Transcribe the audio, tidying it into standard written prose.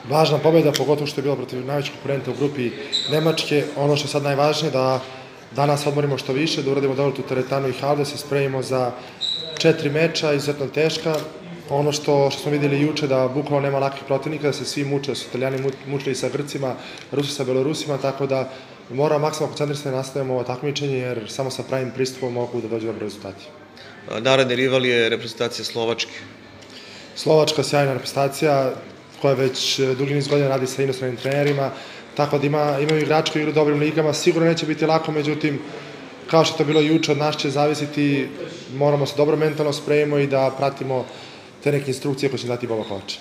važna pobjeda, pogotovo što je bila protiv najvećeg konkurenta u grupi Nemačke. Ono što je sad najvažnije da danas odmorimo što više, da uradimo dobro tu teretanu i halu, da se spremimo za 4 meča, izuzetno teška. Ono što smo vidjeli juče, da bukvalno nema lakih protivnika, da se svi muče, da su Italijani mučili sa Grcima, Rusi sa Belorusima, tako da moramo maksimalno koncentrisati da nastavimo ovo takmičenje, jer samo sa pravim pristupom mogu da dođe dobro rezultati. Naredni rival je reprezentacija Slovačke. Slovačka sjajna reprezentacija koja već dugi niz godina radi sa inostranim trenerima, tako da imaju igrači koji igraju u dobrim ligama. Sigurno neće biti lako, međutim, kao što je to bilo juče, od nas će zavisiti, moramo se dobro mentalno spremimo i da pratimo te neke instrukcije koje će dati Boba Kovač.